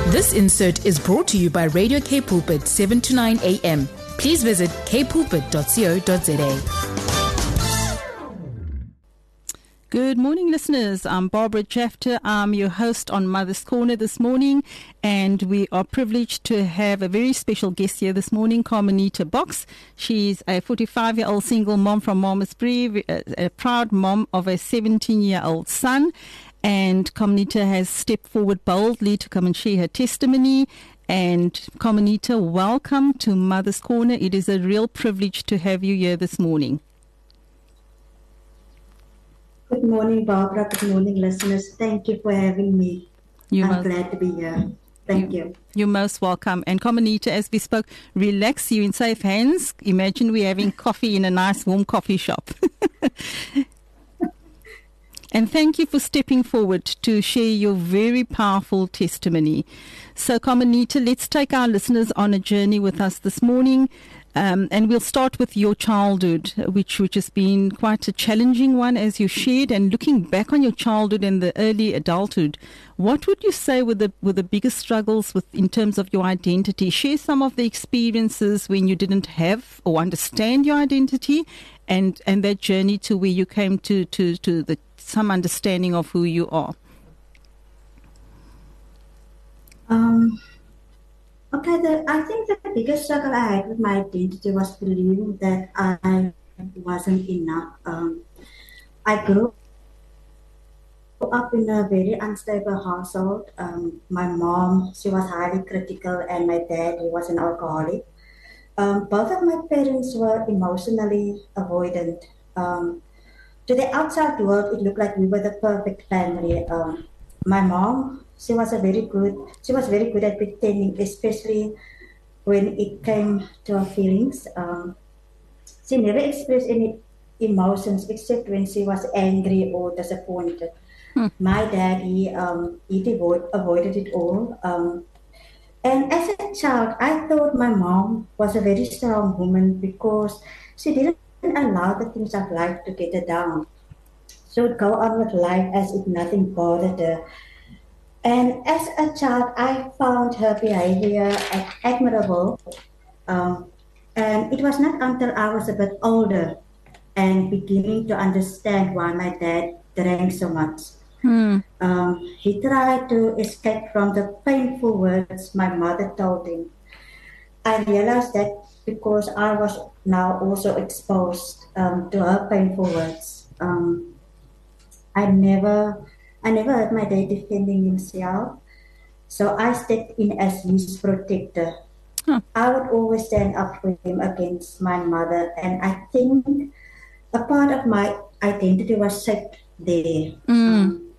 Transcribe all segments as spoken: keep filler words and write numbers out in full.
This insert is brought to you by Radio K Pulpit, seven to nine a.m. Please visit k pulpit dot co dot za. Good morning, listeners. I'm Barbara Jafter. I'm your host on Mother's Corner this morning, and we are privileged to have a very special guest here this morning, Carmenita Box. She's a forty-five-year-old single mom from Malmesbury, a proud mom of a seventeen-year-old son. And Carmenita has stepped forward boldly to come and share her testimony. And Carmenita, welcome to Mother's Corner. It is a real privilege to have you here this morning. Good morning, Barbara. Good morning, listeners. Thank you for having me. You're I'm most, glad to be here. Thank you, you. You're most welcome. And Carmenita, as we spoke, relax, you in safe hands. Imagine we're having coffee in a nice warm coffee shop. And thank you for stepping forward to share your very powerful testimony. So, Carmenita, let's take our listeners on a journey with us this morning. Um, and we'll start with your childhood, which which has been quite a challenging one, as you shared. And looking back on your childhood and the early adulthood, what would you say were the were the biggest struggles with in terms of your identity? Share some of the experiences when you didn't have or understand your identity, and, and that journey to where you came to to to the some understanding of who you are. Um. Okay, the, I think the biggest struggle I had with my identity was believing that I wasn't enough. Um, I grew up in a very unstable household. Um, my mom, she was highly critical, and my dad, he was an alcoholic. Um, both of my parents were emotionally avoidant. Um, to the outside world, it looked like we were the perfect family. Um, my mom, She was a very good. She was very good at pretending, especially when it came to her feelings. Um, she never expressed any emotions except when she was angry or disappointed. Hmm. My dad, he um, he avoid, avoided it all. Um, and as a child, I thought my mom was a very strong woman because she didn't allow the things of life to get her down. She would go on with life as if nothing bothered her. And as a child, I found her behavior admirable. Um, and it was not until I was a bit older and beginning to understand why my dad drank so much. Hmm. Um, he tried to escape from the painful words my mother told him. I realized that because I was now also exposed um, to her painful words. Um, I never... I never heard my dad defending himself, so I stepped in as his protector. Huh. I would always stand up for him against my mother, and I think a part of my identity was shaped there. Mm. Um,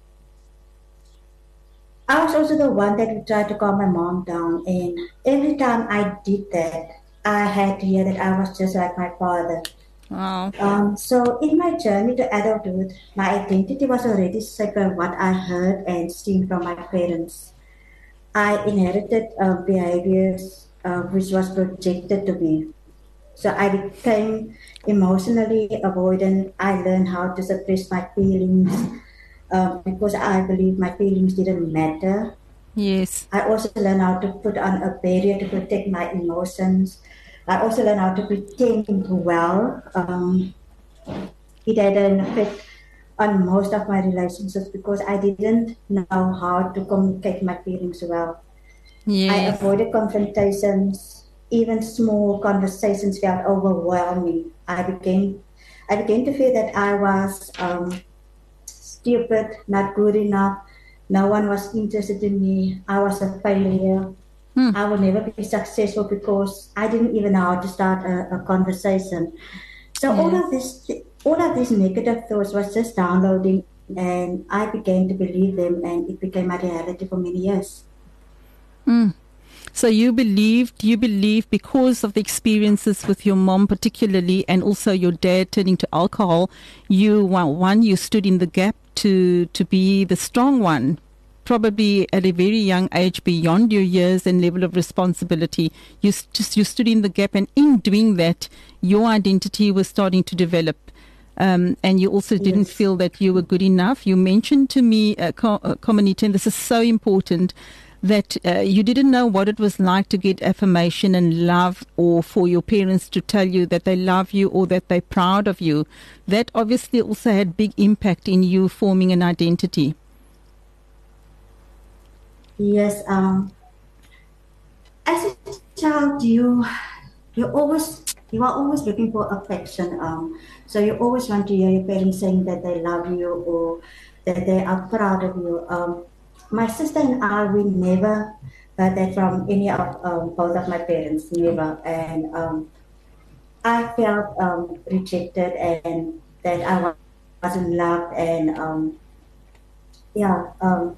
I was also the one that would try to calm my mom down, and every time I did that, I had to hear that I was just like my father. Wow. Um, so in my journey to adulthood, my identity was already shaped by what I heard and seen from my parents. I inherited uh, behaviors uh, which was projected to me. So I became emotionally avoidant. I learned how to suppress my feelings uh, because I believed my feelings didn't matter. Yes. I also learned how to put on a barrier to protect my emotions. I also learned how to pretend well. Um, it had an effect on most of my relationships because I didn't know how to communicate my feelings well. Yes. I avoided confrontations. Even small conversations felt overwhelming. I began, I began to feel that I was um, stupid, not good enough. No one was interested in me. I was a failure. Hmm. I would never be successful because I didn't even know how to start a, a conversation. So yes. all of this, all of these negative thoughts was just downloading, and I began to believe them, and it became my reality for many years. Hmm. So you believed, you believed because of the experiences with your mom particularly, and also your dad turning to alcohol, you well, one you stood in the gap to to be the strong one. Probably at a very young age, beyond your years and level of responsibility, you just you stood in the gap, and in doing that, your identity was starting to develop. Um, and you also didn't yes. feel that you were good enough. You mentioned to me, uh, Carmenita, and this is so important, that uh, you didn't know what it was like to get affirmation and love, or for your parents to tell you that they love you or that they're proud of you. That obviously also had big impact in you forming an identity. Yes. Um, as a child, you you always you are always looking for affection. Um, so you always want to hear your parents saying that they love you or that they are proud of you. Um, my sister and I, we never heard that from any of um, both of my parents, never. And um, I felt um, rejected and that I wasn't loved. And um, yeah. Um,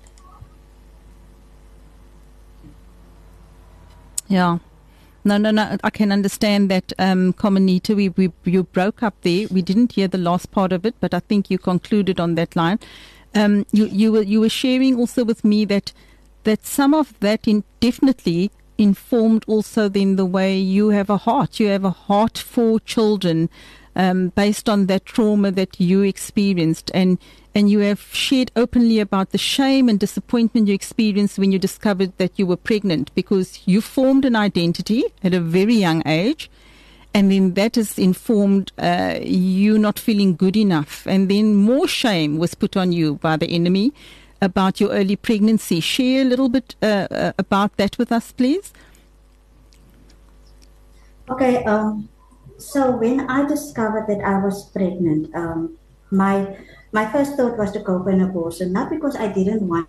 Yeah. No, no, no. I can understand that, um, Komanita. We, we, you broke up there. We didn't hear the last part of it, but I think you concluded on that line. Um, you, you were, you were sharing also with me that, that some of that in definitely informed also then the way you have a heart. You have a heart for children, um, based on that trauma that you experienced, and and you have shared openly about the shame and disappointment you experienced when you discovered that you were pregnant, because you formed an identity at a very young age, and then that has informed uh, you not feeling good enough, and then more shame was put on you by the enemy about your early pregnancy. Share a little bit uh, uh, about that with us, please. Okay. Um, so when I discovered that I was pregnant, um, my My first thought was to go for an abortion, not because I didn't want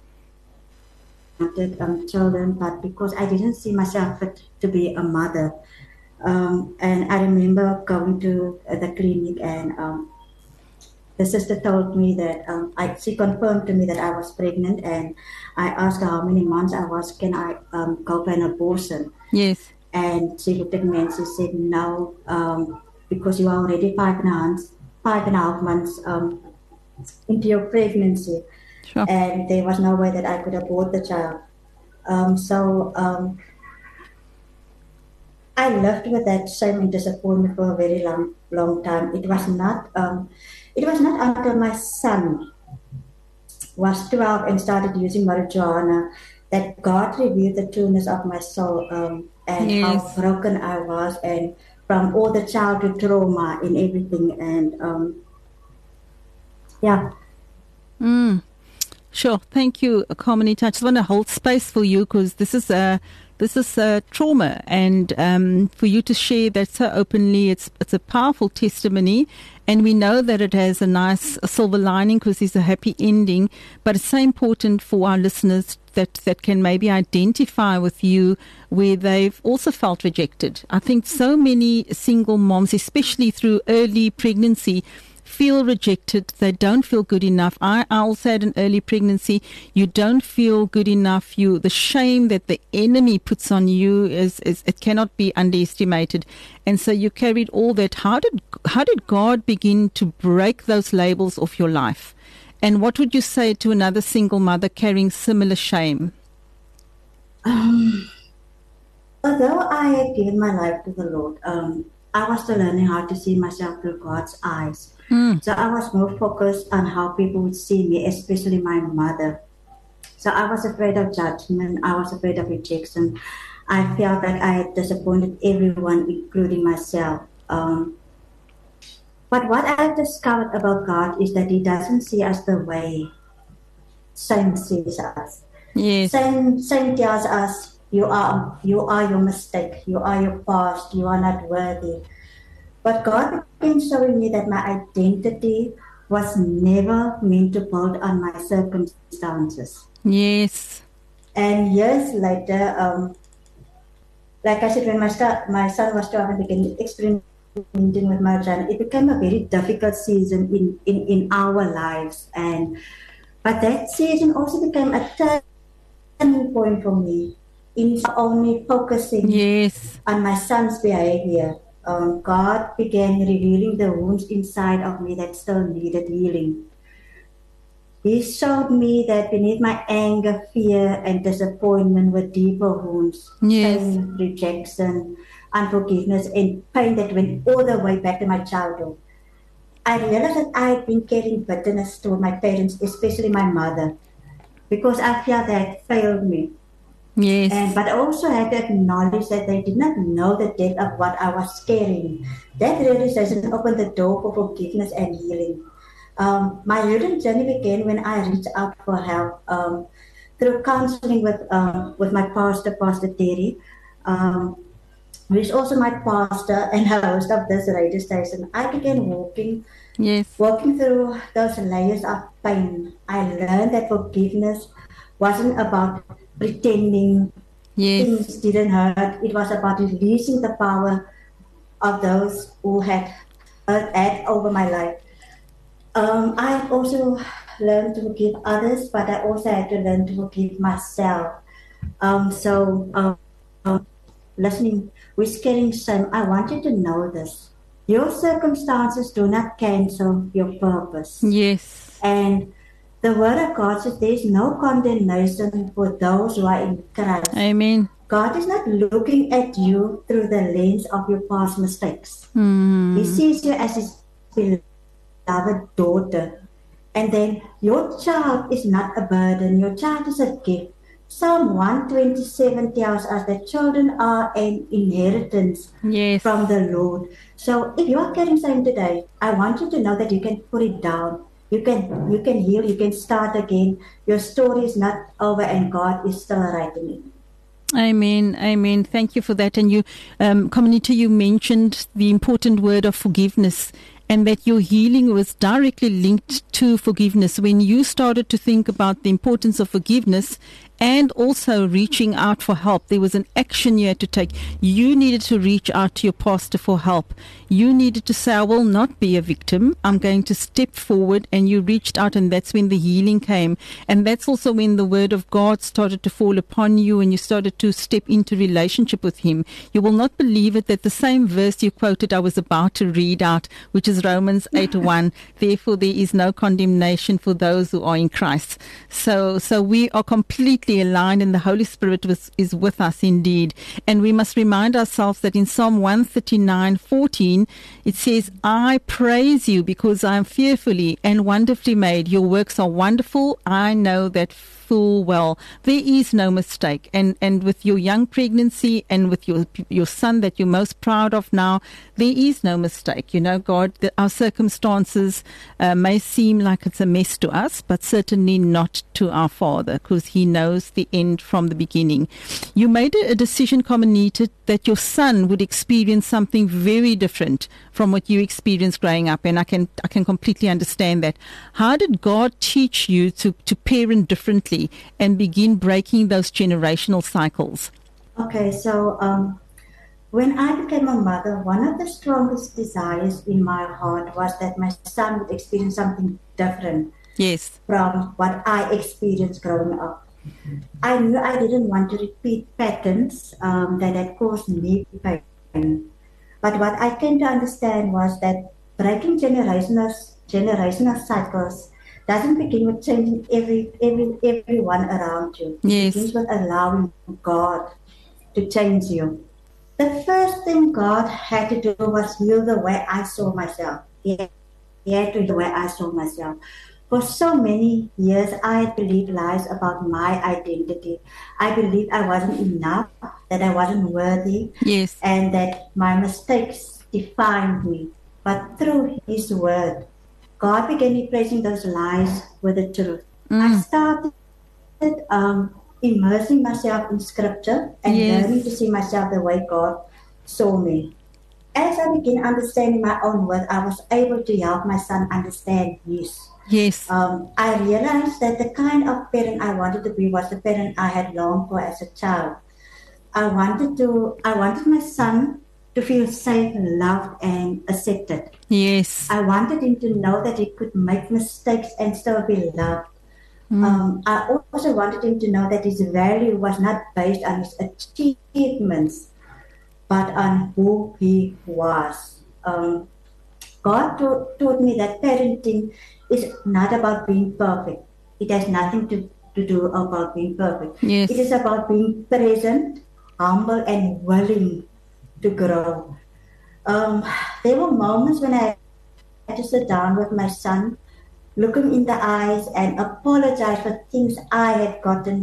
um, children, but because I didn't see myself fit to be a mother. Um, and I remember going to uh, the clinic, and um, the sister told me that um, I, she confirmed to me that I was pregnant, and I asked her how many months I was. Can I um, go for an abortion? Yes. And she looked at me and she said, no, um, because you are already five and a half, five and a half months. Um, into your pregnancy. Sure. And there was no way that I could abort the child. Um, so um, I lived with that shame and disappointment for a very long, long time. It was not. Um, it was not until my son was twelve and started using marijuana that God revealed the trueness of my soul, um, and yes. how broken I was, and from all the childhood trauma and everything, and. Um, Yeah. Mm. Sure. Thank you, Komanita. I just want to hold space for you, because this is a this is a trauma, and um, for you to share that so openly, it's it's a powerful testimony, and we know that it has a nice silver lining because it's a happy ending. But it's so important for our listeners that that can maybe identify with you where they've also felt rejected. I think so many single moms, especially through early pregnancy, feel rejected. They don't feel good enough. I, I also had an early pregnancy. You don't feel good enough. You, the shame that the enemy puts on you is, is it cannot be underestimated. And so you carried all that. How did how did God begin to break those labels off your life? And what would you say to another single mother carrying similar shame? Um, although I had given my life to the Lord, um, I was still learning how to see myself through God's eyes. Mm. So I was more focused on how people would see me, especially my mother. So I was afraid of judgment. I was afraid of rejection. I felt like I had disappointed everyone, including myself. Um, but what I've discovered about God is that He doesn't see us the way Shame sees us. Yes. Shame, shame tells us, you are, you are your mistake. You are your past. You are not worthy. But God began showing me that my identity was never meant to build on my circumstances. Yes. And years later, um, like I said, when my, start, my son was twelve and began experimenting with marijuana, it became a very difficult season in, in, in our lives. And but that season also became a turning point for me in only focusing yes. on my son's behavior. Um, God began revealing the wounds inside of me that still needed healing. He showed me that beneath my anger, fear, and disappointment were deeper wounds, yes. shame, rejection, unforgiveness, and pain that went all the way back to my childhood. I realized that I had been carrying bitterness toward my parents, especially my mother, because I felt they had failed me. Yes. And but I also had to acknowledge that they did not know the depth of what I was carrying. That realization opened the door for forgiveness and healing. Um, my healing journey began when I reached out for help um, through counseling with um, with my pastor, Pastor Terry, um, who is also my pastor and host of this radio station. I began walking, Yes. walking through those layers of pain. I learned that forgiveness wasn't about pretending Yes. things didn't hurt. It was about releasing the power of those who had hurt had over my life. Um, I also learned to forgive others, but I also had to learn to forgive myself. Um, so, um, um, listening with caring son, I want you to know this. Your circumstances do not cancel your purpose. Yes. And the word of God says there is no condemnation for those who are in Christ. Amen. God is not looking at you through the lens of your past mistakes. Mm. He sees you as his beloved daughter. And then your child is not a burden. Your child is a gift. Psalm one twenty-seven tells us that children are an inheritance Yes. from the Lord. So if you are carrying something today, I want you to know that you can put it down. You can you can heal, you can start again. Your story is not over and God is still writing it. Amen. Amen. Thank you for that. And you, um, Community, you mentioned the important word of forgiveness, and that your healing was directly linked to forgiveness. When you started to think about the importance of forgiveness and also reaching out for help, there was an action you had to take. You needed to reach out to your pastor for help. You needed to say, I will not be a victim. I'm going to step forward. And you reached out, and that's when the healing came. And that's also when the word of God started to fall upon you, and you started to step into relationship with him. You will not believe it that the same verse you quoted I was about to read out, which is Romans eight one, therefore there is no condemnation for those who are in Christ. So so we are completely aligned, and the Holy Spirit was, is with us indeed. And we must remind ourselves that in Psalm one thirty-nine fourteen, it says, I praise you because I am fearfully and wonderfully made. Your works are wonderful. I know that full well. There is no mistake. And and with your young pregnancy and with your your son that you're most proud of now, there is no mistake. You know, God, the, our circumstances uh, may seem like it's a mess to us, but certainly not to our Father, because he knows the end from the beginning. You made a, a decision, Community, that your son would experience something very different from what you experienced growing up, and I can I can completely understand that. How did God teach you to, to parent differently and begin breaking those generational cycles? Okay, so um, when I became a mother, one of the strongest desires in my heart was that my son would experience something different. Yes. From what I experienced growing up. I knew I didn't want to repeat patterns um, that had caused me pain. But what I came to understand was that breaking generational generational cycles doesn't begin with changing every every everyone around you. Yes. It begins with allowing God to change you. The first thing God had to do was heal the way I saw myself. He had, he had to heal the way I saw myself. For so many years, I had believed lies about my identity. I believed I wasn't enough, that I wasn't worthy, Yes. and that my mistakes defined me. But through His Word, God began replacing those lies with the truth. Mm. I started um, immersing myself in Scripture and Yes. learning to see myself the way God saw me. As I began understanding my own worth, I was able to help my son understand his. Yes. Um, I realized that the kind of parent I wanted to be was the parent I had longed for as a child. I wanted to. I wanted my son to feel safe, loved, and accepted. Yes. I wanted him to know that he could make mistakes and still be loved. Mm. Um, I also wanted him to know that his value was not based on his achievements, but on who he was. Um, God taught, taught me that parenting is not about being perfect. It has nothing to, to do about being perfect. Yes. It is about being present, humble, and willing to grow. Um, there were moments when I had to sit down with my son, look him in the eyes, and apologize for things I had gotten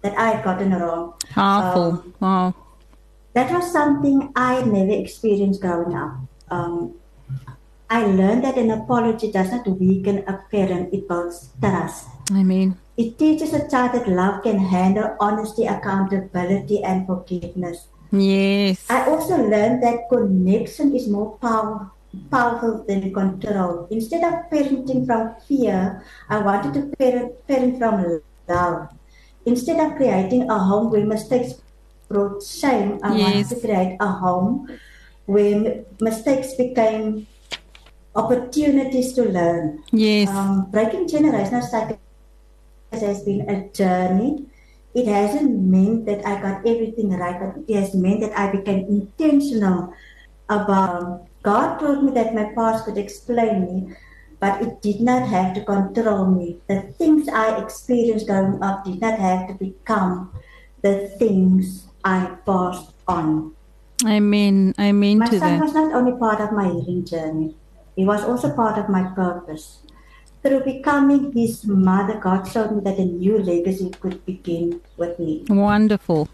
that I had gotten wrong. Powerful. Um, Wow. that was something I had never experienced growing up. Um, I learned that an apology does not weaken a parent, it builds trust. Amen. It teaches a child that love can handle honesty, accountability, and forgiveness. Yes. I also learned that connection is more power, powerful than control. Instead of parenting from fear, I wanted to parent, parent from love. Instead of creating a home where mistakes brought shame, I Yes. wanted to create a home where mistakes became opportunities to learn. Yes. Um, breaking generational cycles has been a journey. It hasn't meant that I got everything right, but it has meant that I became intentional about. God told me that my past could explain me, but it did not have to control me. The things I experienced growing up did not have to become the things I passed on. Amen. Amen My to son that. was not only part of my healing journey, he was also part of my purpose. Through becoming his mother, God showed me that a new legacy could begin with me. Wonderful.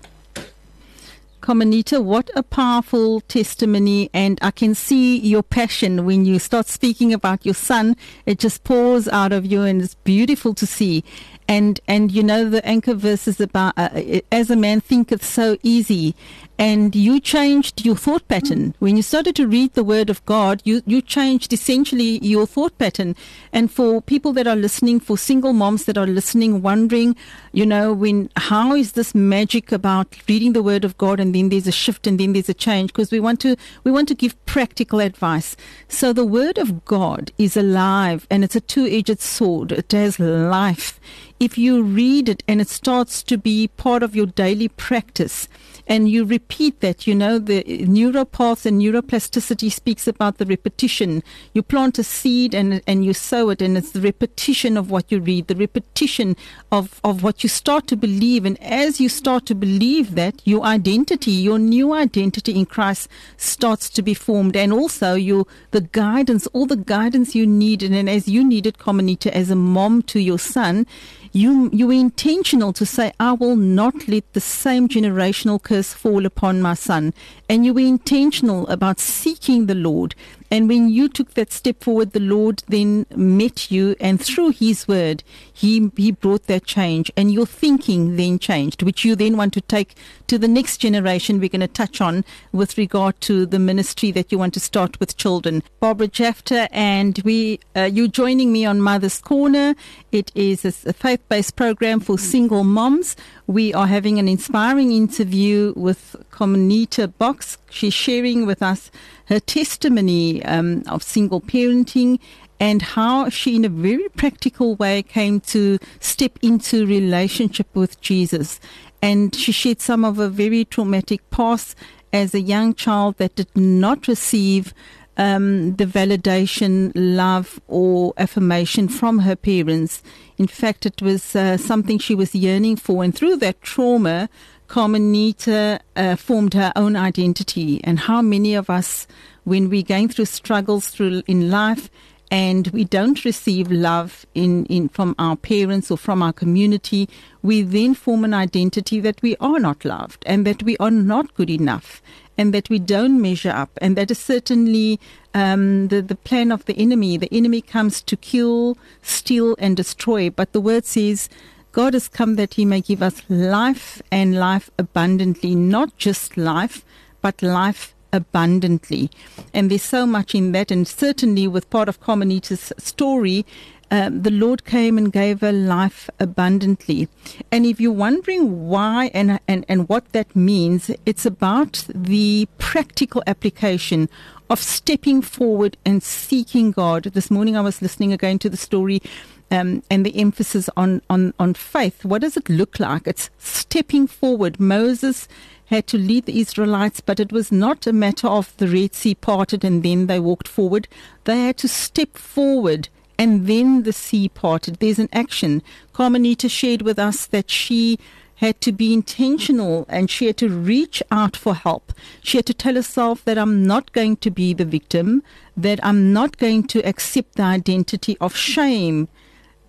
Carmenita, what a powerful testimony, and I can see your passion when you start speaking about your son. It just pours out of you, and it's beautiful to see. And and you know the anchor verse is about uh, as a man thinketh so easy, and you changed your thought pattern when you started to read the Word of God. You you changed essentially your thought pattern. And for people that are listening, for single moms that are listening, wondering, you know, when how is this magic about reading the Word of God and then there's a shift and then there's a change? Because we want to we want to give practical advice. So the Word of God is alive and it's a two-edged sword. It has life. If you read it and it starts to be part of your daily practice and you repeat that, you know, the neuropaths and neuroplasticity speaks about the repetition. You plant a seed and and you sow it, and it's the repetition of what you read, the repetition of, of what you start to believe. And as you start to believe that, your identity, your new identity in Christ starts to be formed. And also your the guidance, all the guidance you need, and, and as you needed, Carmenita, as a mom to your son, You you were intentional to say, I will not let the same generational curse fall upon my son. And you were intentional about seeking the Lord. And when you took that step forward, the Lord then met you, and through His Word, He He brought that change. And your thinking then changed, which you then want to take to the next generation we're going to touch on with regard to the ministry that you want to start with children. Barbara Jafta, and we uh, you joining me on Mother's Corner. It is a, a faith-based program for single moms. We are having an inspiring interview with Carmenita Box. She's sharing with us her testimony um, of single parenting and how she, in a very practical way, came to step into relationship with Jesus. And she shared some of her very traumatic past as a young child that did not receive um, the validation, love, or affirmation from her parents. In fact, it was uh, something she was yearning for. And through that trauma, Carmenita uh, formed her own identity. And how many of us, when we're going through struggles through in life and we don't receive love in, in from our parents or from our community, we then form an identity that we are not loved and that we are not good enough and that we don't measure up. And that is certainly um, the, the plan of the enemy. The enemy comes to kill, steal, and destroy. But the word says, God has come that He may give us life and life abundantly, not just life, but life abundantly. And there's so much in that. And certainly with part of Carmenita's story, um, the Lord came and gave her life abundantly. And if you're wondering why and, and, and what that means, it's about the practical application of stepping forward and seeking God. This morning I was listening again to the story Um, and the emphasis on, on, on faith. What does it look like? It's stepping forward. Moses had to lead the Israelites, but it was not a matter of the Red Sea parted and then they walked forward. They had to step forward and then the sea parted. There's an action. Carmenita shared with us that she had to be intentional and she had to reach out for help. She had to tell herself that I'm not going to be the victim, that I'm not going to accept the identity of shame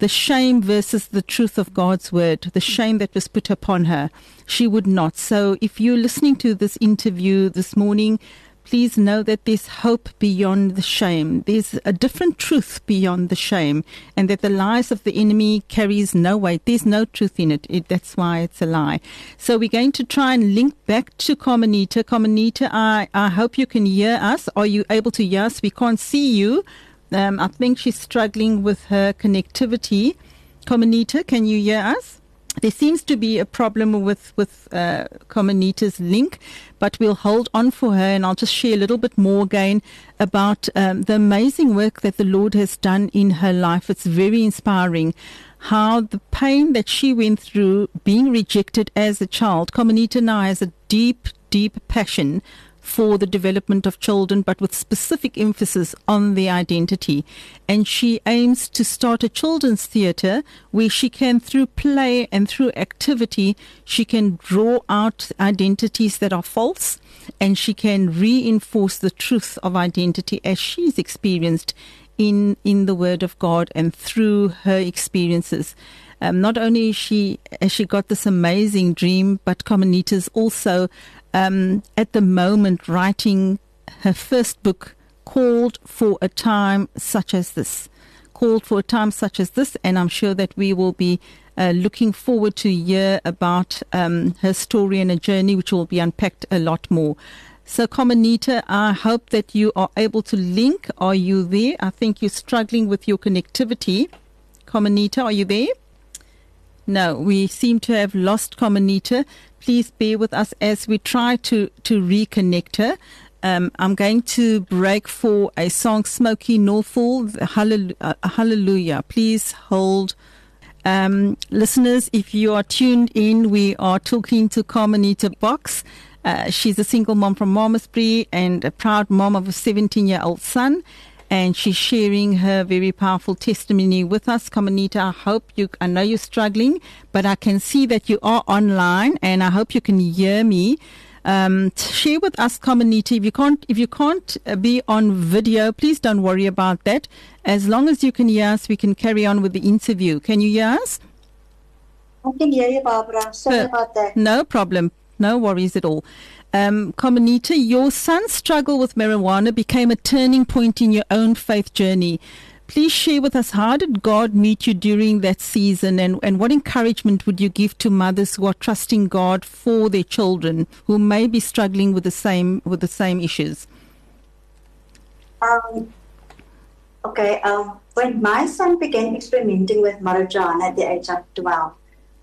the shame versus the truth of God's word, the shame that was put upon her. She would not. So if you're listening to this interview this morning, please know that there's hope beyond the shame. There's a different truth beyond the shame, and that the lies of the enemy carries no weight. There's no truth in it. it that's why it's a lie. So we're going to try and link back to Carmenita. Carmenita, I, I hope you can hear us. Are you able to hear us? We can't see you. Um, I think she's struggling with her connectivity. Carmenita, can you hear us? There seems to be a problem with, with uh, Carmenita's link, but we'll hold on for her, and I'll just share a little bit more again about um, the amazing work that the Lord has done in her life. It's very inspiring how the pain that she went through being rejected as a child. Carmenita now has a deep, deep passion for the development of children, but with specific emphasis on their identity. And she aims to start a children's theatre where she can, through play and through activity, she can draw out identities that are false, and she can reinforce the truth of identity as she's experienced in, in the Word of God and through her experiences. Um, not only is she, has she got this amazing dream, but Carmenita's also Um, at the moment writing her first book, Called for a Time Such as This. Called for a Time Such as This, and I'm sure that we will be uh, looking forward to hear about um, her story and a journey which will be unpacked a lot more. So, Carmenita, I hope that you are able to link. Are you there? I think you're struggling with your connectivity. Carmenita, are you there? No, we seem to have lost Carmenita. Please bear with us as we try to, to reconnect her. Um, I'm going to break for a song, Smokey Norfolk, Hallelujah. Uh, Hallelujah. Please hold. Um, listeners, if you are tuned in, we are talking to Carmenita Box. Uh, she's a single mom from Malmesbury and a proud mom of a seventeen-year-old son. And she's sharing her very powerful testimony with us. Carmenita, I hope you, I know you're struggling, but I can see that you are online, and I hope you can hear me. Um, share with us, Carmenita. If you can't, if you can't be on video, please don't worry about that. As long as you can hear us, we can carry on with the interview. Can you hear us? I can hear you, Barbara. Sorry uh, about that. No problem. No worries at all. Um, Carmenita, your son's struggle with marijuana became a turning point in your own faith journey. Please share with us, how did God meet you during that season, and, and what encouragement would you give to mothers who are trusting God for their children who may be struggling with the same with the same issues? Um, okay, um, when my son began experimenting with marijuana at the age of twelve,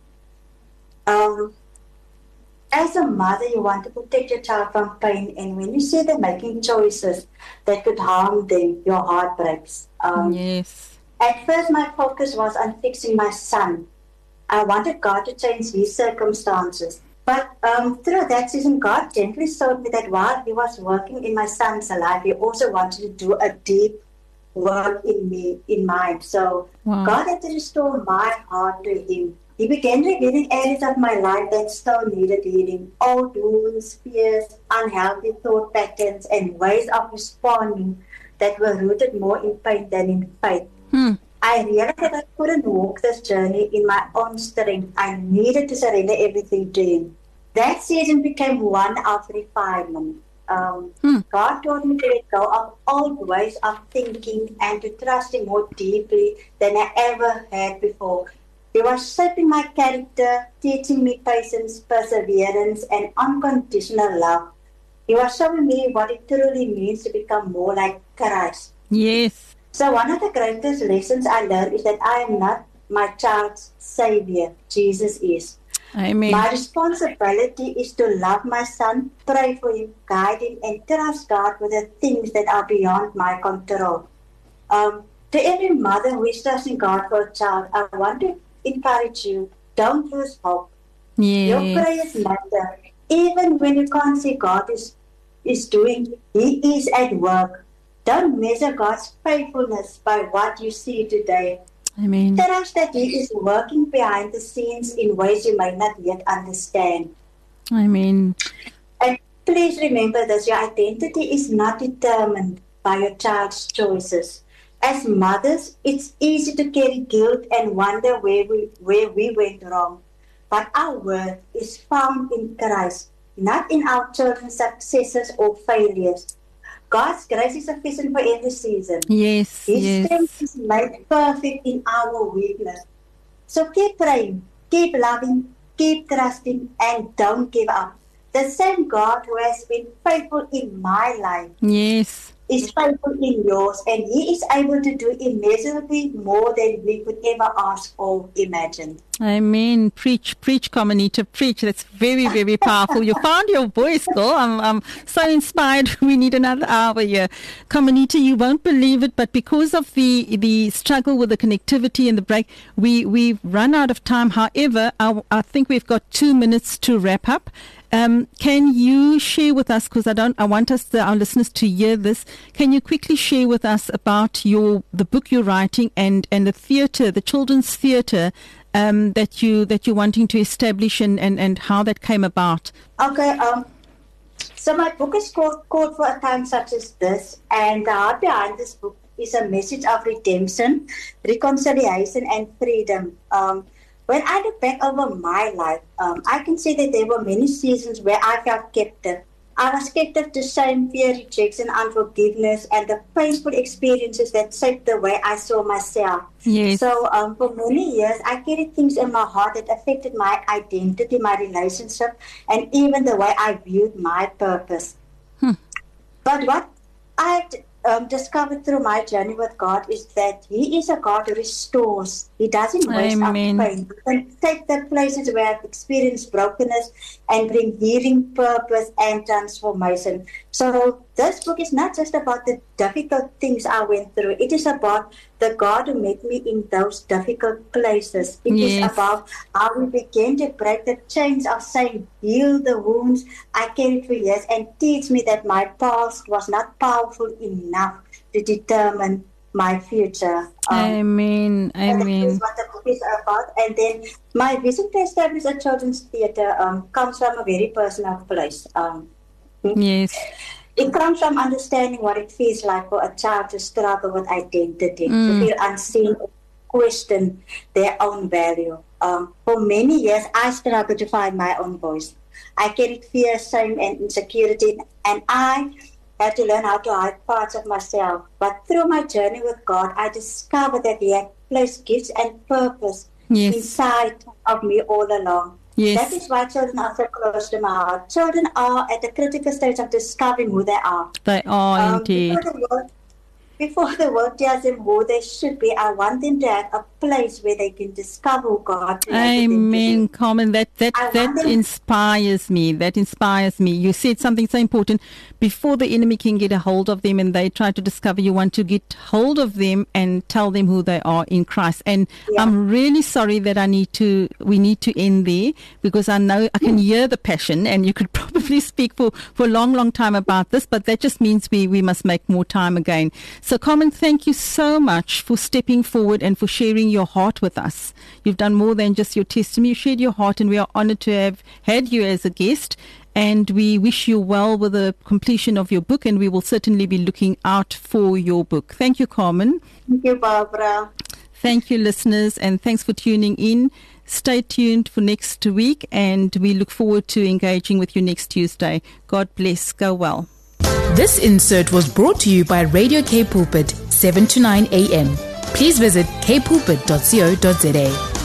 um, as a mother, you want to protect your child from pain, and when you see them making choices that could harm them, your heart breaks. Um, yes. At first, my focus was on fixing my son. I wanted God to change his circumstances. But um, through that season, God gently showed me that while he was working in my son's life, he also wanted to do a deep work in me, in mine. So wow. God had to restore my heart to him. He began revealing areas of my life that still needed healing. Old wounds, fears, unhealthy thought patterns, and ways of responding that were rooted more in pain than in faith. Hmm. I realized that I couldn't walk this journey in my own strength. I needed to surrender everything to him. That season became one of refinement. Um, hmm. God taught me to let go of old ways of thinking and to trust him more deeply than I ever had before. He was shaping my character, teaching me patience, perseverance, and unconditional love. He was showing me what it truly means to become more like Christ. Yes. So one of the greatest lessons I learned is that I am not my child's savior. Jesus is. Amen. My responsibility is to love my son, pray for him, guide him, and trust God with the things that are beyond my control. Um, to every mother who is trusting God for a child, I want to encourage you, don't lose hope. Yes. Your prayers matter. Even when you can't see God is, is doing, he is at work. Don't measure God's faithfulness by what you see today. Amen. Trust that he is working behind the scenes in ways you may not yet understand. Amen. And please remember this, your identity is not determined by your child's choices. As mothers, it's easy to carry guilt and wonder where we, where we went wrong. But our worth is found in Christ, not in our children's successes or failures. God's grace is sufficient for every season. Yes, His yes. strength is made perfect in our weakness. So keep praying, keep loving, keep trusting, and don't give up. The same God who has been faithful in my life Yes. is faithful in yours, and He is able to do immeasurably more than we could ever ask or imagine. Amen. Preach, preach, Carmenita, preach. That's very, very powerful. You found your voice, girl. I'm, I'm so inspired. We need another hour here. Carmenita, you won't believe it, but because of the the struggle with the connectivity and the break, we, we've run out of time. However, I, I think we've got two minutes to wrap up. Um, can you share with us, because I don't, I want us, the, our listeners, to hear this. Can you quickly share with us about your the book you're writing and, and the theatre, the children's theatre um, that you that you're wanting to establish, and, and, and how that came about? Okay. Um. So my book is called "Called for a Time Such as This," and the heart behind this book is a message of redemption, reconciliation, and freedom. Um. When I look back over my life, um, I can see that there were many seasons where I felt captive. I was captive to shame, fear, rejection, unforgiveness, and the painful experiences that shaped the way I saw myself. Yes. So um, for many years, I carried things in my heart that affected my identity, my relationship, and even the way I viewed my purpose. Hmm. But what I Um, discovered through my journey with God is that He is a God who restores. He doesn't waste our Amen. pain. He can take the places where I've experienced brokenness and bring healing, purpose, and transformation. So this book is not just about the difficult things I went through. It is about the God who met me in those difficult places. It Yes. is about how we began to break the chains of saying, heal the wounds I carried for years, and teach me that my past was not powerful enough to determine my future. Um, Amen. and Amen. That is what the book is about. And then my vision to establish a children's theatre um, comes from a very personal place. Um, Yes. It comes from understanding what it feels like for a child to struggle with identity, Mm. to feel unseen, question their own value. Um, for many years, I struggled to find my own voice. I carried fear, shame, and insecurity, and I had to learn how to hide parts of myself. But through my journey with God, I discovered that He had placed gifts and purpose Yes. inside of me all along. Yes. That is why children are so close to my heart. Children are at the critical stage of discovering who they are. They are Um, indeed. Before the, world, before the world tells them who they should be, I want them to have a place where they can discover who God created them to Amen, be. Carmen. That that I that wonder- inspires me. That inspires me. You said something so important. Before the enemy can get a hold of them and they try to discover, you want to get hold of them and tell them who they are in Christ. And Yeah. I'm really sorry that I need to. We need to end there, because I know I can hear the passion, and you could probably speak for for a long, long time about this. But that just means we we must make more time again. So, Carmen, thank you so much for stepping forward and for sharing your heart with us. You've done more than just your testimony. You shared your heart, and we are honored to have had you as a guest. And we wish you well with the completion of your book, and we will certainly be looking out for your book. Thank you, Carmen. Thank you, Barbara. Thank you, listeners, and thanks for tuning in. Stay tuned for next week, and we look forward to engaging with you next Tuesday. God bless. Go well. This insert was brought to you by Radio K Pulpit, seven to nine a.m. Please visit k pulpit dot co dot za.